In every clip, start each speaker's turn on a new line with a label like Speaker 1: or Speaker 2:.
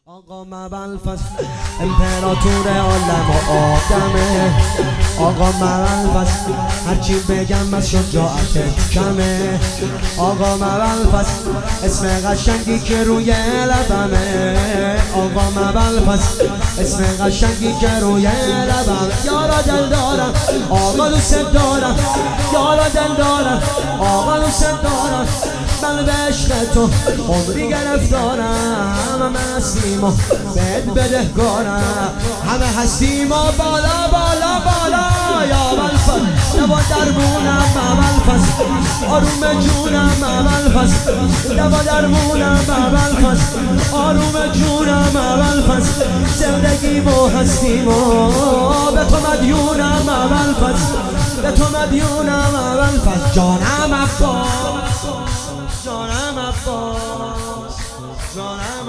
Speaker 1: آقا مبلفس امپراتور عالم و آدمه. آقا مبلفس هرچی بگم از شجاعتت کمه. آقا مبلفس اسم قشنگی که روی لبمه. آقا مبلفس اسم قشنگی که روی لبمه. یارا دل دارم آقا دوست دارم، یارا دل دارم آقا دوست دارم. من به عشق تو عمری گرفتارم، همه هستیم و بهت بدهکارم، همه هستیم و بالا بالا بالا. یا مبلفس دوا درمونم مبلفس، آروم جونم مبلفس، دوا درمونم مبلفس، آروم جونم مبلفس. زندگی مو هستیم و به تو مدیونم مبلفس، به تو مدیونم مبلفس. جانم عباس، جانم عباس، جانم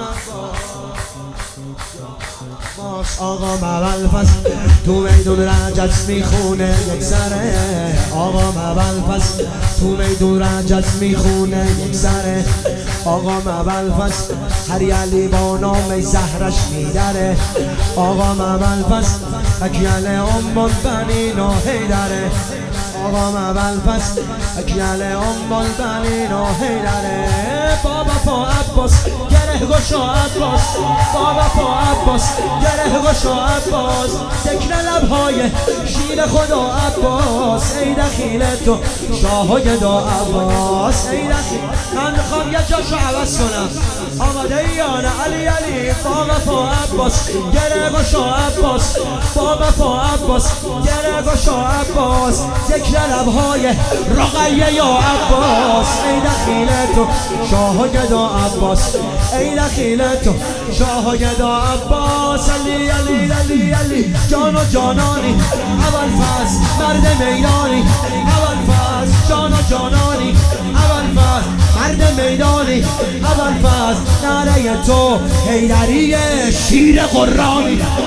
Speaker 1: عباس. آقا مبلفس تو میدون رجت میخونه یک سره. آقا مبلفس تو میدون رجت میخونه یک سره. آقا مبلفس هر یلی با نام زهرش میدره. آقا مبلفس اکیل ام بنین و حیدره. آقا مبلفس اکیل ام بنین و حیدره. بابا پا عباس گره گشا عباس، بابا پا عباس گره گشا عباس. ذکر لبهای شیر خدا عباس، ای دخیل تو شاه و گدا عباس. ای دخیل من میخوام یه جاشو عوض کنم. آماده یانه علی علی. بابا پا عباس گره گشا عباس، بابا پا عباس گره گشا عباس. ذکر لبهای رقیه یا عباس، ای دخیل تو شاه و گدا عباس، ای دخیل تو شاه و گدا عباس. علی علی علی علی جان و جانانی اول فصل مرد میدانی. اول فصل جان و جانانی اول فصل مرد میدانی. اول فصل نعره تو حیدری شیر قرآنی.